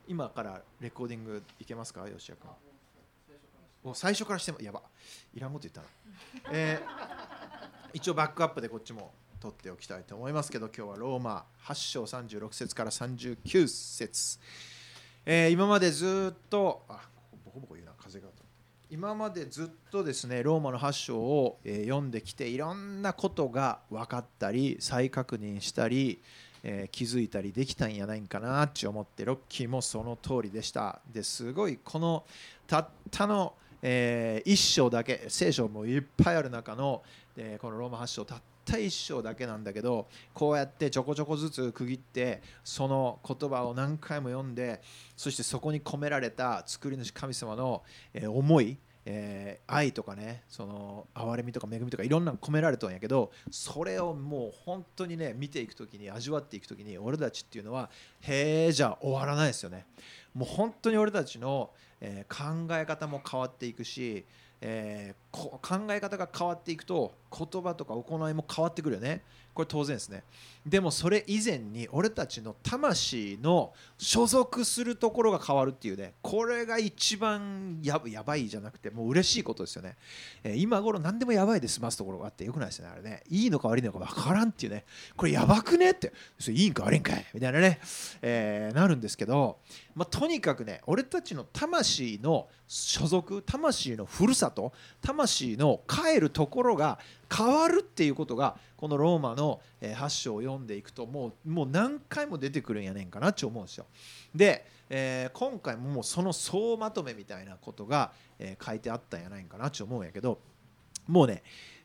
今からレコーディングいけますか、吉谷君。もう最初からしてもやばいらんこと言ったな、一応バックアップでこっちも取っておきたいと思いますけど、今日はローマ8章36節から39節、今までずっとボコボコ言うな、風が今までずっとですねローマの8章を、読んできて、いろんなことが分かったり再確認したり、気づいたりできたんやないんかなって思って、ロッキーもその通りでした。ですごいこのたったの、一章だけ、聖書もいっぱいある中の、このローマ8章たった一章だけなんだけど、こうやってちょこちょこずつ区切ってその言葉を何回も読んで、そしてそこに込められた作り主神様の、思い、愛とかね、その憐れみとか恵みとかいろんなの込められたんやけど、それをもう本当にね見ていくときに、味わっていくときに、俺たちっていうのはへえじゃ終わらないですよね。もう本当に俺たちの、考え方も変わっていくし、考え方が変わっていくと言葉とか行いも変わってくるよね。これ当然ですね。でもそれ以前に俺たちの魂の所属するところが変わるっていうね、これが一番やばいじゃなくてもう嬉しいことですよね。今頃何でもやばいで済ますところがあってよくないですよね、あれね。いいのか悪いのか分からんっていうね、これやばくねって、それいいんか悪いんかいみたいなね、なるんですけど、とにかくね俺たちの魂の所属、魂のふるさと、魂の帰るところが変わるっていうことが、このローマの8章を読んでいくともう何回も出てくるんやねんかなって思うんですよ。で、今回ももうその総まとめみたいなことが、書いてあったんやないかなって思うんやけど、もうね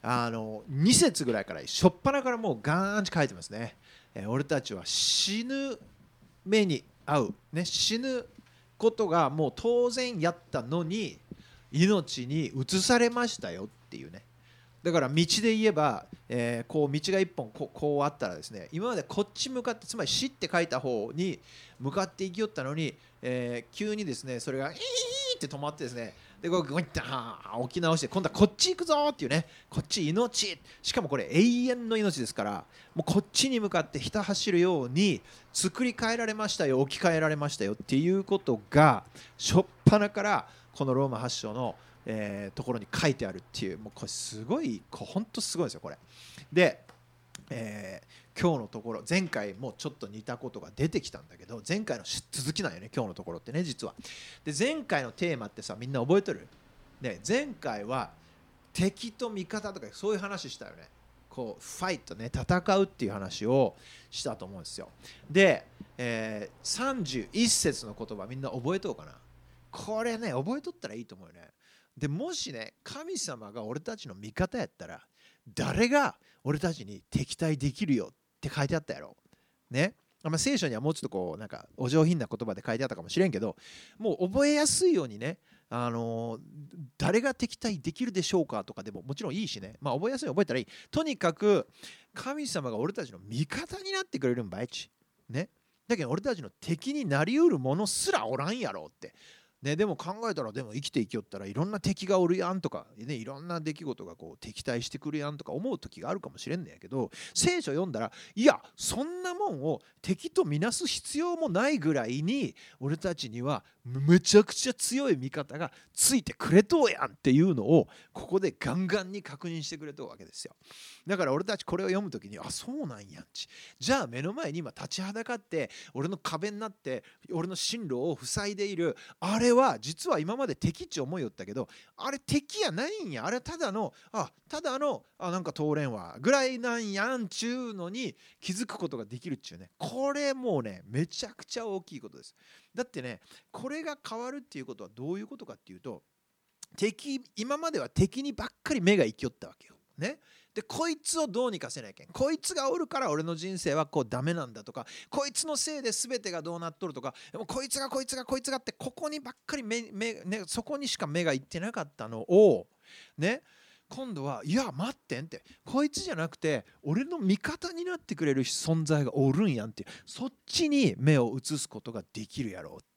2節ぐらいから初っ端からもうガーンって書いてますね。俺たちは死ぬ目に遭う、ね、死ぬことがもう当然やったのに命に移されましたよっていうね。だから道で言えば、こう道が一本こうあったらですね、今までこっち向かって、つまり死って書いた方に向かっていきよったのに、急にですねそれがイーって止まってですね、でこうグイッと起き直して、今度はこっち行くぞっていうね、こっち命、しかもこれ永遠の命ですから、もうこっちに向かってひた走るように作り変えられましたよ、置き換えられましたよっていうことが初っ端からこのローマ8章のところに書いてあるっていう、もうこれすごい、本当すごいですよこれで、今日のところ、前回もちょっと似たことが出てきたんだけど、前回の続きなんよね今日のところってね、実は。で前回のテーマってさ、みんな覚えてる？ね、前回は敵と味方とかそういう話したよね。こうファイトね、戦うっていう話をしたと思うんですよ。で、31節の言葉みんな覚えとうかな。これね覚えとったらいいと思うよね。でもしね神様が俺たちの味方やったら、誰が俺たちに敵対できるよって書いてあったやろね。聖書にはもうちょっとこうなんかお上品な言葉で書いてあったかもしれんけど、もう覚えやすいようにね、誰が敵対できるでしょうかとかでももちろんいいしね、覚えやすいように覚えたらいい。とにかく神様が俺たちの味方になってくれるんばいちね。だけど俺たちの敵になりうるものすらおらんやろってね。でも考えたら、でも生きていきよったらいろんな敵がおるやんとか、ね、いろんな出来事がこう敵対してくるやんとか思う時があるかもしれんねやけど、聖書読んだら、いやそんなもんを敵とみなす必要もないぐらいに俺たちにはめちゃくちゃ強い味方がついてくれとうやんっていうのをここでガンガンに確認してくれとうわけですよ。だから俺たちこれを読むときに、あ、そうなんやんち、じゃあ目の前に今立ちはだかって俺の壁になって俺の進路を塞いでいるあれは、実は今まで敵っち思いよったけど、あれ敵やないんや、あれただのなんか通れんわぐらいなんやんちゅうのに気づくことができるっちゅうね。これもうねめちゃくちゃ大きいことです。だってね、これが変わるっていうことはどういうことかっていうと、今までは敵にばっかり目が行きよったわけよね。でこいつをどうにかせないけん、こいつがおるから俺の人生はこうダメなんだとか、こいつのせいで全てがどうなっとるとか、でもこいつがってここにばっかりね、そこにしか目がいってなかったのをね、今度はいや待ってんって、こいつじゃなくて俺の味方になってくれる存在がおるんやんって、そっちに目を移すことができるやろうって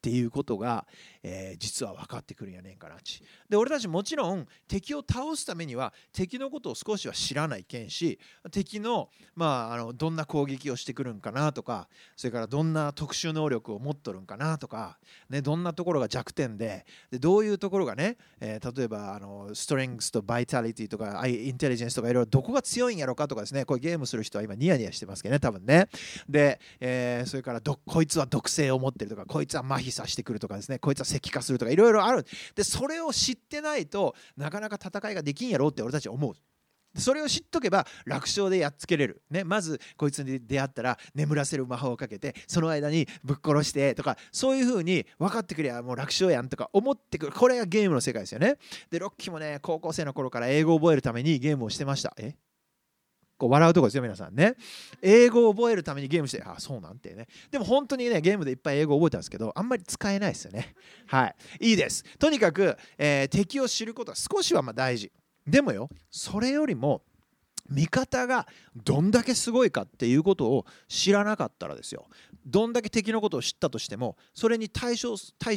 っていうことが、実は分かってくるんやねんかなち。で俺たちもちろん敵を倒すためには敵のことを少しは知らないけんし、敵の、どんな攻撃をしてくるんかなとか、それからどんな特殊能力を持っとるんかなとか、ね、どんなところが弱点でどういうところがね、例えばストレングスとバイタリティとかインテリジェンスとかいろいろどこが強いんやろかとかですね、これゲームする人は今ニヤニヤしてますけどね多分ね。で、それからこいつは毒性を持ってるとか、こいつは麻痺させてくるとかですね、こいつは石化するとかいろいろある。でそれを知ってないとなかなか戦いができんやろうって俺たちは思う。それを知っとけば楽勝でやっつけれる、ね、まずこいつに出会ったら眠らせる魔法をかけてその間にぶっ殺してとか、そういう風に分かってくりゃもう楽勝やんとか思ってくる。これがゲームの世界ですよね。でロッキーもね高校生の頃から英語を覚えるためにゲームをしてました。こう笑うとこですよ皆さんね。英語を覚えるためにゲームして、そうなんてね。でも本当にねゲームでいっぱい英語を覚えたんですけどあんまり使えないですよね。はい、いいです。とにかく、敵を知ることは少しは大事。でもよ、それよりも味方がどんだけすごいかっていうことを知らなかったらですよ、どんだけ敵のことを知ったとしてもそれに対処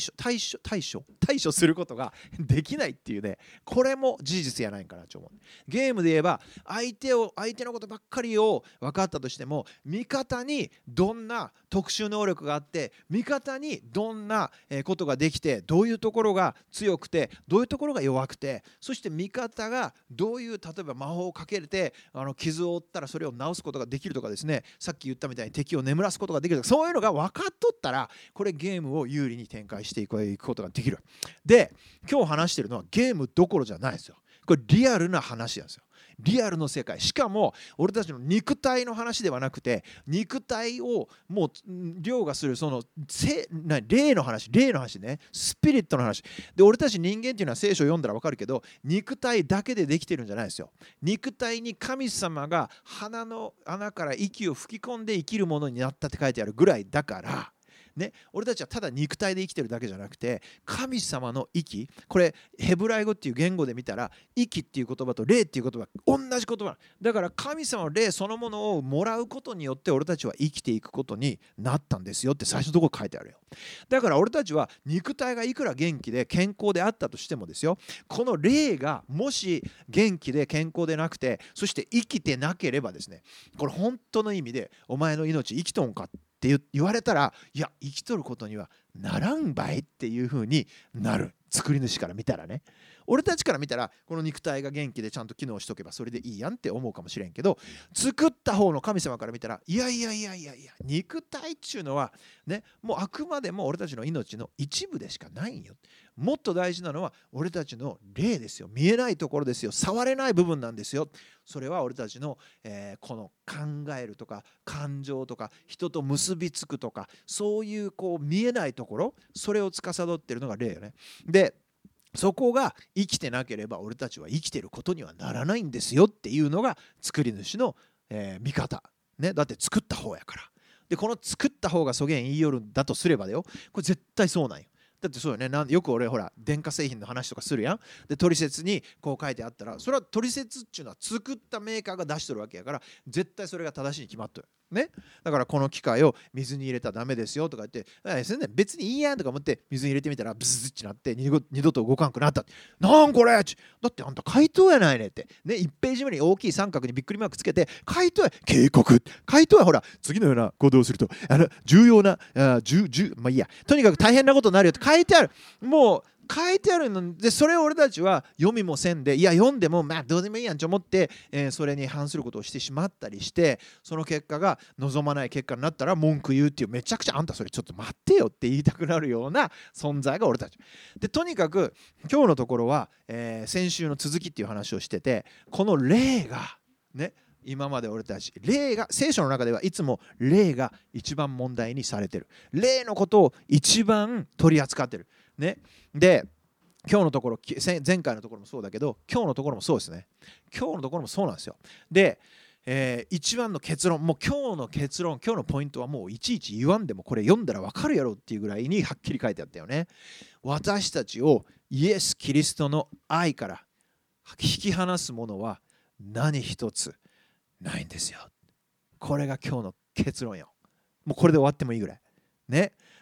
することができないっていうね、これも事実やないかなと思う。ゲームで言えば相手のことばっかりを分かったとしても、味方にどんな特殊能力があって味方にどんなことができて、どういうところが強くてどういうところが弱くて、そして味方がどういう例えば魔法をかけて傷を負ったらそれを治すことができるとかですね、さっき言ったみたいに敵を眠らすことができるとか、そういうのが分かっとったらこれゲームを有利に展開していくことができる。で今日話してるのはゲームどころじゃないですよ。これリアルな話なんですよ。リアルの世界。しかも俺たちの肉体の話ではなくて、肉体をもう凌駕するその霊の話ね、スピリットの話で、俺たち人間っていうのは聖書を読んだら分かるけど肉体だけでできてるんじゃないですよ。肉体に神様が鼻の穴から息を吹き込んで生きるものになったって書いてあるぐらいだからね、俺たちはただ肉体で生きてるだけじゃなくて神様の息、これヘブライ語っていう言語で見たら息っていう言葉と霊っていう言葉同じ言葉だから、神様の霊そのものをもらうことによって俺たちは生きていくことになったんですよって最初のところ書いてあるよ。だから俺たちは肉体がいくら元気で健康であったとしてもですよ、この霊がもし元気で健康でなくてそして生きてなければですね、これ本当の意味でお前の命生きとんかって言われたら、いや生きとることにはならんばいっていう風になる。作り主から見たらね、俺たちから見たらこの肉体が元気でちゃんと機能しとけばそれでいいやんって思うかもしれんけど、作った方の神様から見たらいや肉体っちゅうのはね、もうあくまでも俺たちの命の一部でしかないんよ。もっと大事なのは俺たちの霊ですよ。見えないところですよ。触れない部分なんですよ。それは俺たちの、この考えるとか感情とか人と結びつくとか、そういうこう見えないところ、それを司っているのが霊よね。でそこが生きてなければ俺たちは生きていることにはならないんですよっていうのが作り主の、見方、ね、だって作った方やから。でこの作った方がそげん言いよるんだとすればだよ、これ絶対そうなんよ。だってそうよね。よく俺ほら電化製品の話とかするやん。でトリセツにこう書いてあったら、それはトリセツっていうのは作ったメーカーが出してるわけやから、絶対それが正しいに決まっとるね。だからこの機械を水に入れたらダメですよとか言って、それね別にいいやんとか思って水に入れてみたらブズッチなって二度と動かんくなった。なんこれだってあんた回答やないねってね、1ページ目に大きい三角にびっくりマークつけて回答や警告、回答やほら次のような行動をすると重要なまあいいや、とにかく大変なことになるよって書いてある。もう書いてあるので、それを俺たちは読みもせんで、いや読んでもどうでもいいやんと思って、それに反することをしてしまったりして、その結果が望まない結果になったら文句言うっていう、めちゃくちゃあんたそれちょっと待ってよって言いたくなるような存在が俺たちで、とにかく今日のところは、先週の続きっていう話をしてて、この霊がね、今まで俺たち霊が聖書の中ではいつも霊が一番問題にされてる。霊のことを一番取り扱ってるね。で今日のところ、前回のところもそうだけど今日のところもそうですね。今日のところもそうなんですよ。で、一番の結論、もう今日の結論、今日のポイントはもういちいち言わんでもこれ読んだら分かるやろっていうぐらいにはっきり書いてあったよね。私たちをイエス・キリストの愛から引き離すものは何一つないんですよ。これが今日の結論よ。もうこれで終わってもいいぐらいね。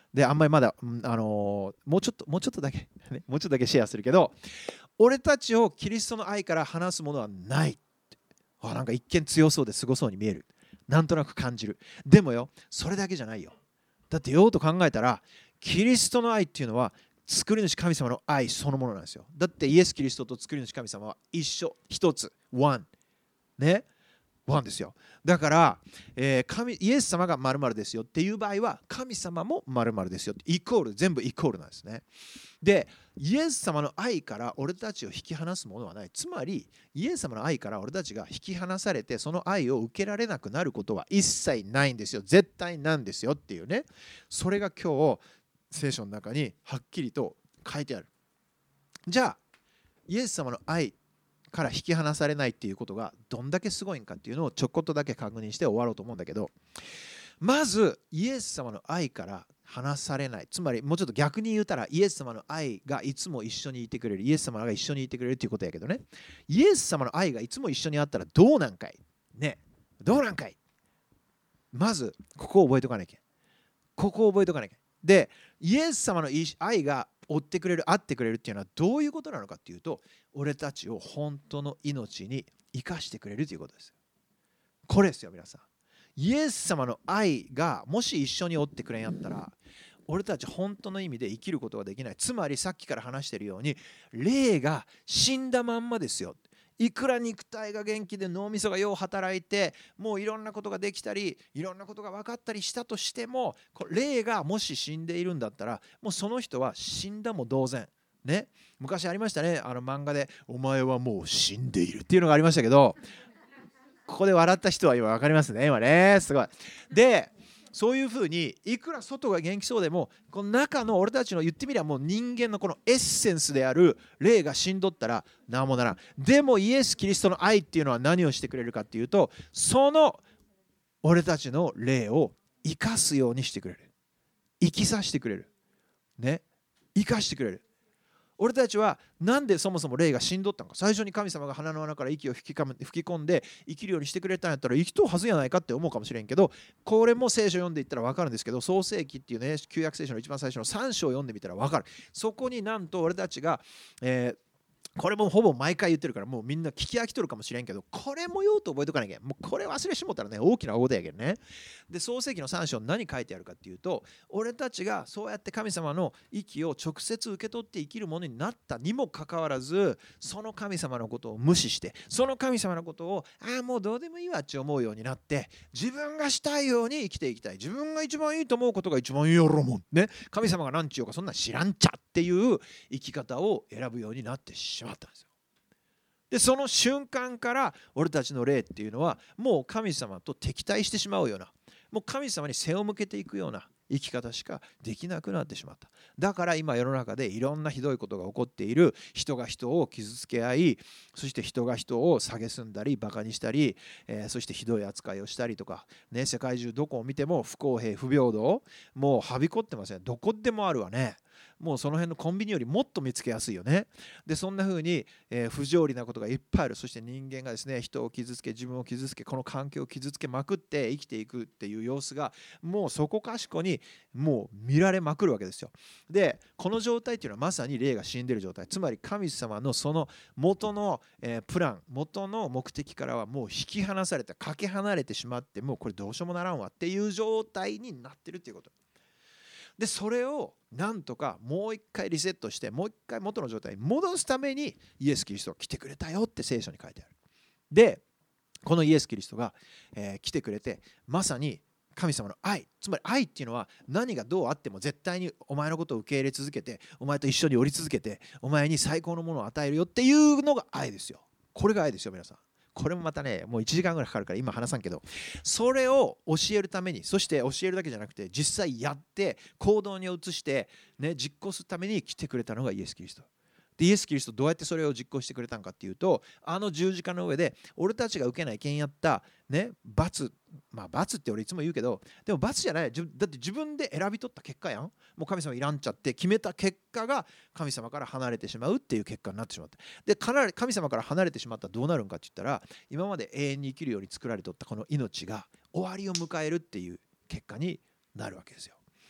であんまりまだ、もうちょっとだけもうちょっとだけシェアするけど、俺たちをキリストの愛から離すものはない。なんか一見強そうですごそうに見える、なんとなく感じる。でもよ、それだけじゃないよ。だってよと考えたら、キリストの愛っていうのは作り主神様の愛そのものなんですよ。だってイエス・キリストと作り主神様は一緒、一つ、ワンね、ワンですよ。だから、イエス様が〇〇ですよっていう場合は、神様も〇〇ですよって、イコール、全部イコールなんですね。で、イエス様の愛から俺たちを引き離すものはない。つまりイエス様の愛から俺たちが引き離されて、その愛を受けられなくなることは一切ないんですよ。絶対なんですよっていうね。それが今日聖書の中にはっきりと書いてある。じゃあイエス様の愛から引き離されないっていうことがどんだけすごいんかっていうのをちょこっとだけ確認して終わろうと思うんだけど、まずイエス様の愛から離されない、つまりもうちょっと逆に言うたら、イエス様の愛がいつも一緒にいてくれる、イエス様が一緒にいてくれるっていうことやけどね、イエス様の愛がいつも一緒にあったらどうなんかいね、どうなんかい。まずここを覚えておかなきゃ、ここを覚えておかなきゃ。で、イエス様の愛が追ってくれる、会ってくれるっていうのはどういうことなのかっていうと、俺たちを本当の命に生かしてくれるということです。これですよ皆さん。イエス様の愛がもし一緒に追ってくれんやったら、俺たち本当の意味で生きることができない。つまりさっきから話しているように、霊が死んだまんまですよ。いくら肉体が元気で脳みそがよう働いて、もういろんなことができたり、いろんなことが分かったりしたとしても、霊がもし死んでいるんだったら、もうその人は死んだも同然ね。昔ありましたね、漫画でお前はもう死んでいるっていうのがありましたけど、ここで笑った人は今分かりますね、今ね、すごい。で、そういうふうにいくら外が元気そうでも、この中の俺たちの言ってみればもう人間のこのエッセンスである霊が死んどったら何もならん。でもイエス・キリストの愛っていうのは何をしてくれるかっていうと、その俺たちの霊を生かすようにしてくれる、生きさせてくれるね、生かしてくれる。俺たちはなんでそもそも霊が死んどったのか。最初に神様が鼻の穴から息を吹き込んで生きるようにしてくれたんやったら生きとうはずやないかって思うかもしれんけど、これも聖書読んでいったら分かるんですけど、創世記っていうね、旧約聖書の一番最初の3章を読んでみたら分かる。そこになんと俺たちが、これもほぼ毎回言ってるからもうみんな聞き飽きとるかもしれんけど、これもようと覚えとかなきゃ。もうこれ忘れしもたらね、大きな大事やけどね。で、創世記の3章に何書いてあるかっていうと、俺たちがそうやって神様の息を直接受け取って生きるものになったにもかかわらず、その神様のことを無視して、その神様のことをもうどうでもいいわって思うようになって、自分がしたいように生きていきたい、自分が一番いいと思うことが一番いいやろもんね、神様が何ちゅうかそんなん知らんちゃっていう生き方を選ぶようになってしまったんですよ。で、その瞬間から俺たちの霊っていうのはもう神様と敵対してしまうような、もう神様に背を向けていくような生き方しかできなくなってしまった。だから今世の中でいろんなひどいことが起こっている。人が人を傷つけ合い、そして人が人を蔑んだりバカにしたり、そしてひどい扱いをしたりとかね、世界中どこを見ても不公平不平等もうはびこってません。どこでもあるわね。もうその辺のコンビニよりもっと見つけやすいよね。で、そんな風に、不条理なことがいっぱいある。そして人間がですね、人を傷つけ、自分を傷つけ、この環境を傷つけまくって生きていくっていう様子がもうそこかしこにもう見られまくるわけですよ。で、この状態っていうのはまさに霊が死んでる状態。つまり神様のその元の、プラン、元の目的からはもう引き離された、かけ離れてしまって、もうこれどうしようもならんわっていう状態になってるっていうこと。で、それをなんとかもう一回リセットして、もう一回元の状態に戻すためにイエス・キリストが来てくれたよって聖書に書いてある。で、このイエス・キリストが、来てくれて、まさに神様の愛、つまり愛っていうのは何がどうあっても絶対にお前のことを受け入れ続けて、お前と一緒におり続けて、お前に最高のものを与えるよっていうのが愛ですよ。これが愛ですよ皆さん。これもまたね、もう1時間ぐらいかかるから今話さんけど、それを教えるために、そして教えるだけじゃなくて実際やって行動に移して、ね、実行するために来てくれたのがイエス・キリストで、イエス・キリストどうやってそれを実行してくれたんかっていうと、十字架の上で俺たちが受けないけんやったね、罰、まあ罰って俺いつも言うけど、でも罰じゃない。だって自分で選び取った結果やん。もう神様いらんちゃって決めた結果が神様から離れてしまうっていう結果になってしまった。で、神様から離れてしまったらどうなるんかって言ったら、今まで永遠に生きるように作られとったこの命が終わりを迎えるっていう結果になるわけですよ。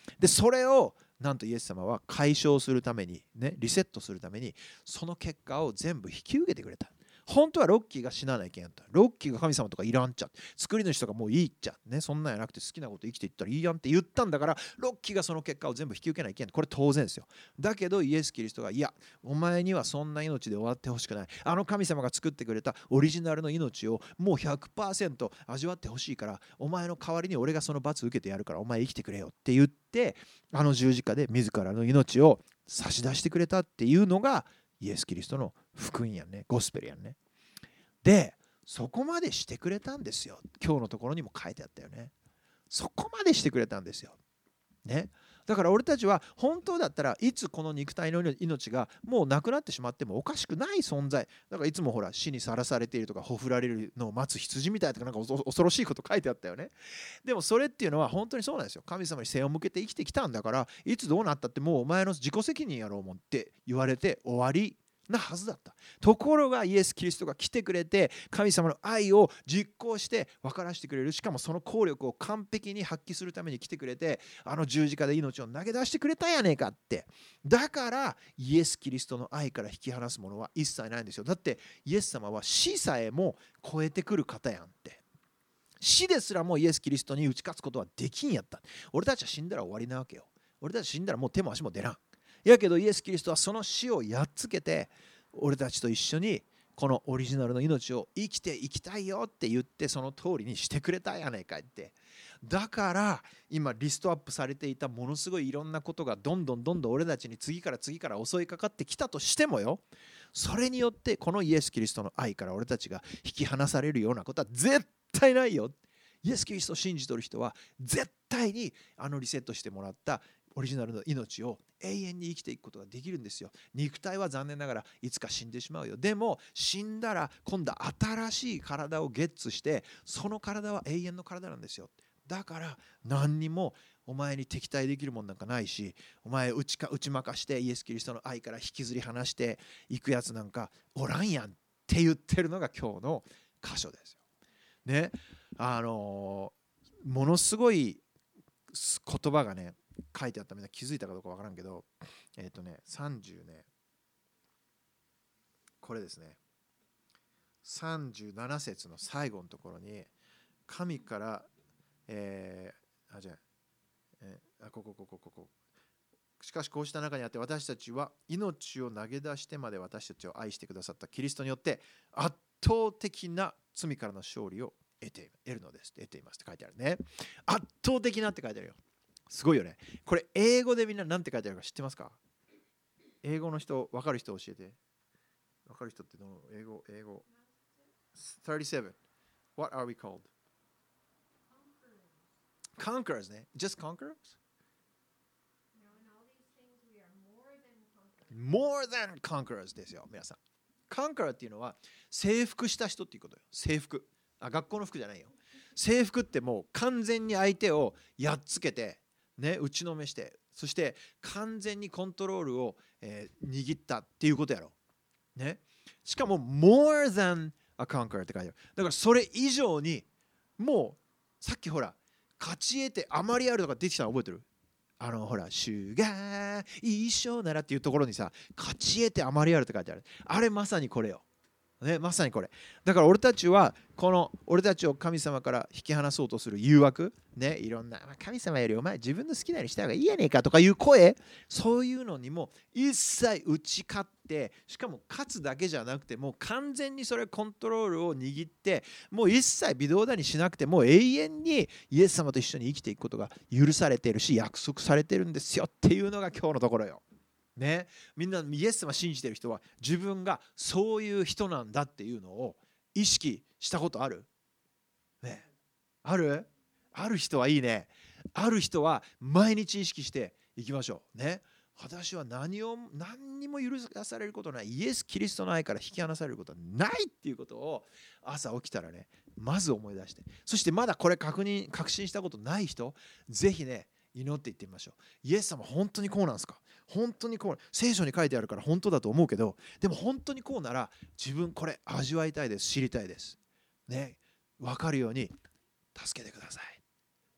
でそれをなんとイエス様は解消するために、ね、リセットするためにその結果を全部引き受けてくれた。本当はロッキーが死なないけんやった。ロッキーが神様とかいらんっちゃ。作り主とかもういいっちゃ。ね、そんなんやなくて好きなこと生きていったらいいやんって言ったんだから、ロッキーがその結果を全部引き受けないけん。これ当然ですよ。だけどイエス・キリストが、いや、お前にはそんな命で終わってほしくない。あの神様が作ってくれたオリジナルの命をもう 100% 味わってほしいから、お前の代わりに俺がその罰を受けてやるから、お前生きてくれよって言って、あの十字架で自らの命を差し出してくれたっていうのがイエス・キリストの福音やんね。ゴスペルやんね。でそこまでしてくれたんですよ。今日のところにも書いてあったよね。そこまでしてくれたんですよ、ね、だから俺たちは本当だったらいつこの肉体の命がもうなくなってしまってもおかしくない存在だから、いつもほら死にさらされているとかほふられるのを待つ羊みたいとか、なんか恐ろしいこと書いてあったよね。でもそれっていうのは本当にそうなんですよ。神様に背を向けて生きてきたんだから、いつどうなったってもうお前の自己責任やろうもんって言われて終わりなはずだった。ところがイエス・キリストが来てくれて、神様の愛を実行して分からせてくれる。しかもその効力を完璧に発揮するために来てくれて、あの十字架で命を投げ出してくれたんやねえかって。だからイエス・キリストの愛から引き離すものは一切ないんですよ。だってイエス様は死さえも超えてくる方やんって。死ですらもイエス・キリストに打ち勝つことはできんやった。俺たちは死んだら終わりなわけよ。俺たち死んだらもう手も足も出らん。やけどイエス・キリストはその死をやっつけて、俺たちと一緒にこのオリジナルの命を生きていきたいよって言って、その通りにしてくれたやねんかいって。だから今リストアップされていたものすごいいろんなことがどんどん俺たちに次から次から襲いかかってきたとしてもよ、それによってこのイエス・キリストの愛から俺たちが引き離されるようなことは絶対ないよ。イエス・キリストを信じとる人は絶対にあのリセットしてもらったオリジナルの命を永遠に生きていくことができるんですよ。肉体は残念ながらいつか死んでしまうよ。でも死んだら今度は新しい体をゲッツして、その体は永遠の体なんですよ。だから何にもお前に敵対できるもんなんかないし、お前打ち負かしてイエス・キリストの愛から引きずり離していくやつなんかおらんやんって言ってるのが今日の箇所ですよ。ね、ものすごい言葉がね書いてあった。みんな気づいたかどうかわからんけど、30ね、これですね、37節の最後のところに神から、しかしこうした中にあって私たちは命を投げ出してまで私たちを愛してくださったキリストによって圧倒的な罪からの勝利を得るのです。得ていますって書いてあるね。圧倒的なって書いてあるよ。すごいよね。これ英語でみんな何て書いてあるか知ってますか？英語の人、分かる人教えて。分かる人ってどの英語37 What are we called? Conquerors ね。Just conquerors? More than conquerors ですよ皆さん。Conqueror っていうのは征服した人っていうことよ。征服。学校の服じゃないよ。征服ってもう完全に相手をやっつけてね、打ちのめして、そして完全にコントロールを、握ったっていうことやろ、ね、しかも more than a conqueror って書いてある。だからそれ以上にもうさっきほら勝ち得てあまりあるとか出てきたの覚えてる？ほら主が一緒ならっていうところにさ、勝ち得てあまりあるって書いてある。あれまさにこれよ。ね、まさにこれだから俺たちはこの俺たちを神様から引き離そうとする誘惑、ね、いろんな神様よりお前自分の好きなようにした方がいいやねえかとかいう声、そういうのにも一切打ち勝って、しかも勝つだけじゃなくてもう完全にそれコントロールを握って、もう一切微動だにしなくてもう永遠にイエス様と一緒に生きていくことが許されているし約束されてるんですよっていうのが今日のところよ。ね、みんなイエス様信じてる人は自分がそういう人なんだっていうのを意識したことある？ね、ある人はいいね。ある人は毎日意識していきましょうね。私は何にも許されることない、イエス・キリストの愛から引き離されることはないっていうことを朝起きたらねまず思い出して、そしてまだこれ確信したことない人、ぜひね祈っていってみましょう。イエス様本当にこうなんですか？本当にこう、聖書に書いてあるから本当だと思うけど、でも本当にこうなら自分これ味わいたいです、知りたいですね、分かるように助けてくださいね。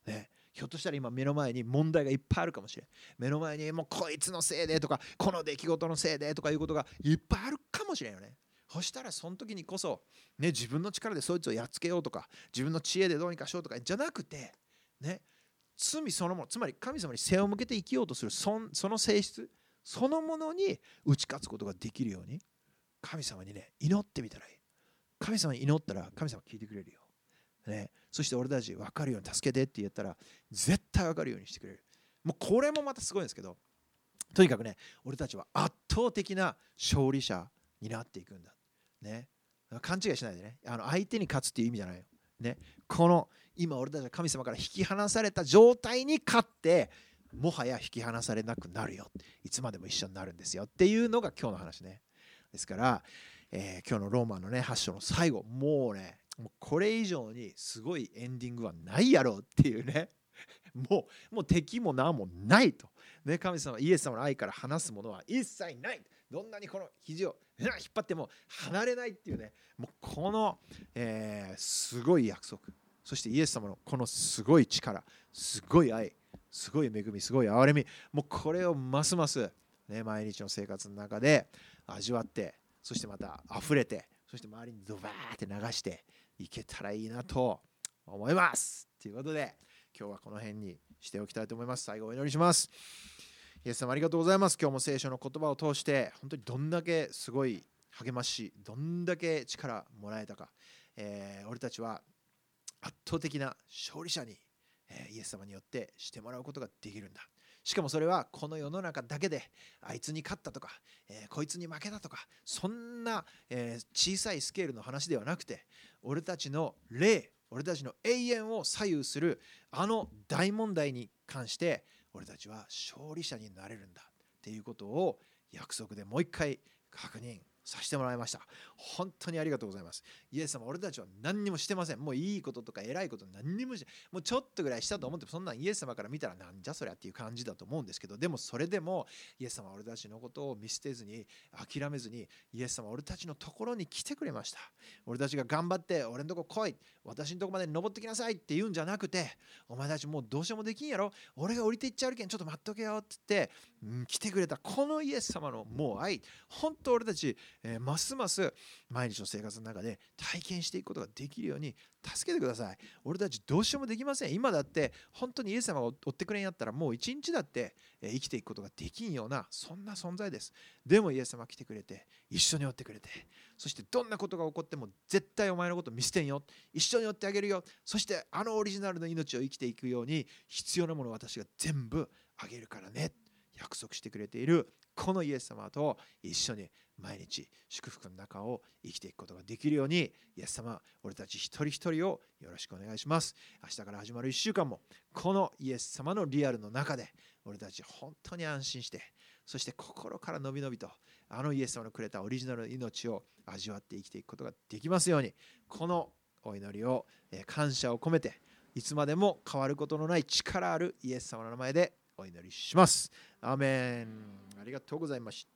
ひょっとしたら今目の前に問題がいっぱいあるかもしれん。目の前にもうこいつのせいでとか、この出来事のせいでとかいうことがいっぱいあるかもしれんよね。そしたらその時にこそ、ね、自分の力でそいつをやっつけようとか、自分の知恵でどうにかしようとかじゃなくて、ね、罪そのもの、つまり神様に背を向けて生きようとするその性質そのものに打ち勝つことができるように、神様にね、祈ってみたらいい。神様に祈ったら神様聞いてくれるよ。ね、そして俺たち分かるように助けてって言ったら絶対分かるようにしてくれる。もうこれもまたすごいんですけど、とにかくね、俺たちは圧倒的な勝利者になっていくんだ。ね、勘違いしないでね。相手に勝つっていう意味じゃないよ。ね、この今俺たちは神様から引き離された状態に勝ってもはや引き離されなくなるよ。いつまでも一緒になるんですよっていうのが今日の話ね。ですから、今日のローマのね8章の最後、もうね、もうこれ以上にすごいエンディングはないやろうっていうね。もう敵も何もないと、ね、神様イエス様の愛から離すものは一切ない。どんなにこの肘を引っ張っても離れないっていうね、もうこの、すごい約束、そしてイエス様のこのすごい力、すごい愛、すごい恵み、すごい憐れみ、もうこれをますます、ね、毎日の生活の中で味わって、そしてまた溢れて、そして周りにドバーって流していけたらいいなと思います。ということで今日はこの辺にしておきたいと思います。最後お祈りします。イエス様ありがとうございます。今日も聖書の言葉を通して本当にどんだけすごい励まし、どんだけ力もらえたか、俺たちは圧倒的な勝利者に、イエス様によってしてもらうことができるんだ。しかもそれはこの世の中だけであいつに勝ったとか、こいつに負けたとか、そんな、小さいスケールの話ではなくて、俺たちの霊、俺たちの永遠を左右するあの大問題に関して俺たちは勝利者になれるんだっていうことを約束でもう一回確認させてもらいました。本当にありがとうございます。イエス様、俺たちは何にもしてません。もういいこととか偉いこと何にもして、もうちょっとぐらいしたと思って、そんなんイエス様から見たらなんじゃそりゃっていう感じだと思うんですけど、でもそれでもイエス様は俺たちのことを見捨てずに諦めずに、イエス様は俺たちのところに来てくれました。俺たちが頑張って俺のとこ来い、私のとこまで登ってきなさいって言うんじゃなくて、お前たちもうどうしようもできんやろ、俺が降りていっちゃうけんちょっと待っとけよって言って、来てくれたこのイエス様のもう愛、本当俺たちますます毎日の生活の中で体験していくことができるように助けてください。俺たちどうしようもできません。今だって本当にイエス様が追ってくれんやったらもう一日だって生きていくことができんようなそんな存在です。でもイエス様が来てくれて一緒に追ってくれて、そしてどんなことが起こっても絶対お前のこと見捨てんよ、一緒に追ってあげるよ、そしてあのオリジナルの命を生きていくように必要なものを私が全部あげるからね、約束してくれているこのイエス様と一緒に毎日祝福の中を生きていくことができるように、イエス様、俺たち一人一人をよろしくお願いします。明日から始まる1週間もこのイエス様のリアルの中で俺たち本当に安心して、そして心からのびのびとあのイエス様のくれたオリジナルの命を味わって生きていくことができますように、このお祈りを感謝を込めて、いつまでも変わることのない力あるイエス様の名前でお祈りします。アーメン。ありがとうございました。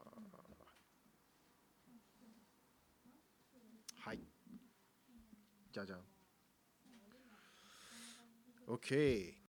はい。じゃじゃん。OK。